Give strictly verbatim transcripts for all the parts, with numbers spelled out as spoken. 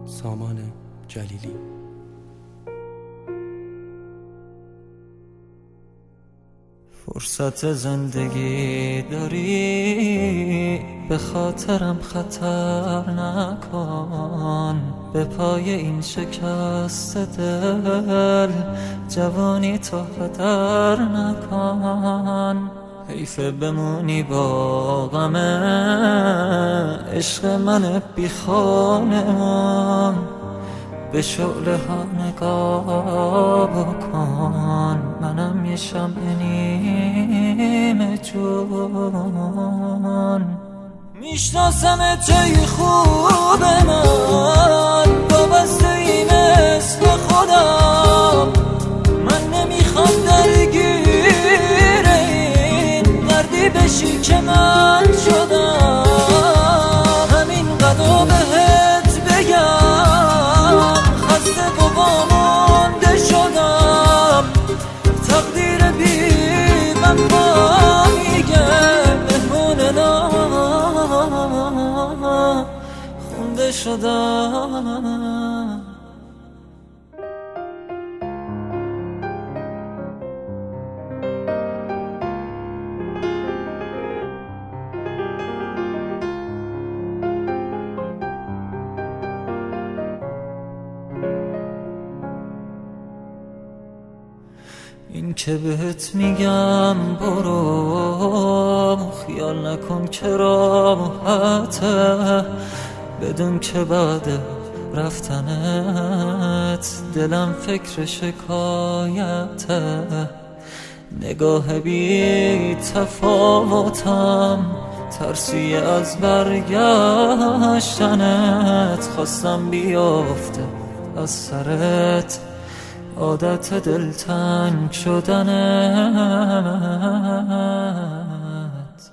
سامان جلیلی. فرصت زندگی داری، به خاطرم خطر نکن. به پای این شکست دل جوانی تو هدر نکن. حیفه بمونی با غم عشق من بی خانمان. به شعله ها نگاه بکن، منم یه شمع نیمه جون. میشناسم جای خوب من، وابسته ای مثل خودم. من نمیخوام درگیر این دردی بشی که من شدم. همین قدر بهت بگم، خسته و وامونده شدم. تقدیر بی وفا میگه مهمون ناخونده شدم. این که بهت میگم برو، خیال نکن که راحته. بدون که بعد رفتنت دلم فکر شکایته. نگاه بی تفاوتم، ترسی از برگشتنت. خواستم بیافته از سرت عادت دلتنگ شدنت.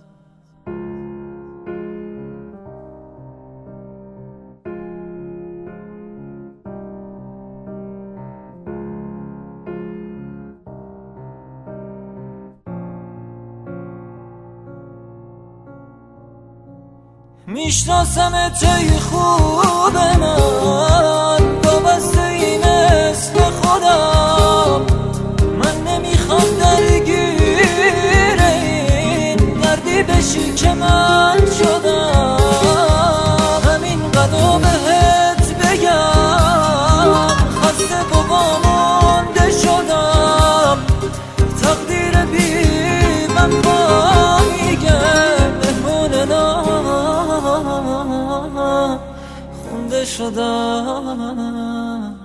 میشناسم جای خوب من، وابسته ای مثل خودم. من نمیخوام درگیر این دردی بشی که من شدم. همین قدر بهت بگم، خسته و وامونده شدم. تقدیر بی وفا میگه مهمون ناخونده شدم.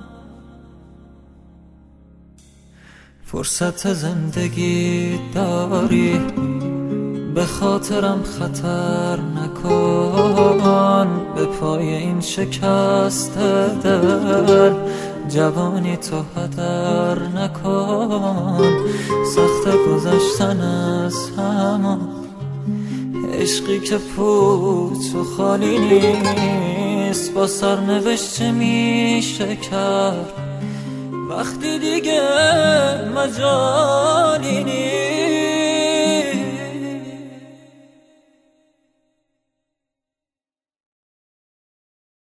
فرصت زندگی داری، به خاطرم خطر نکن. به پای این شکست دل جوانی تو هدر نکن. سخت گذشتن از همان عشقی که پوچ و خالی نیست. با سرنوشت چه میشه کرد وقتی دیگه مجالی نیست.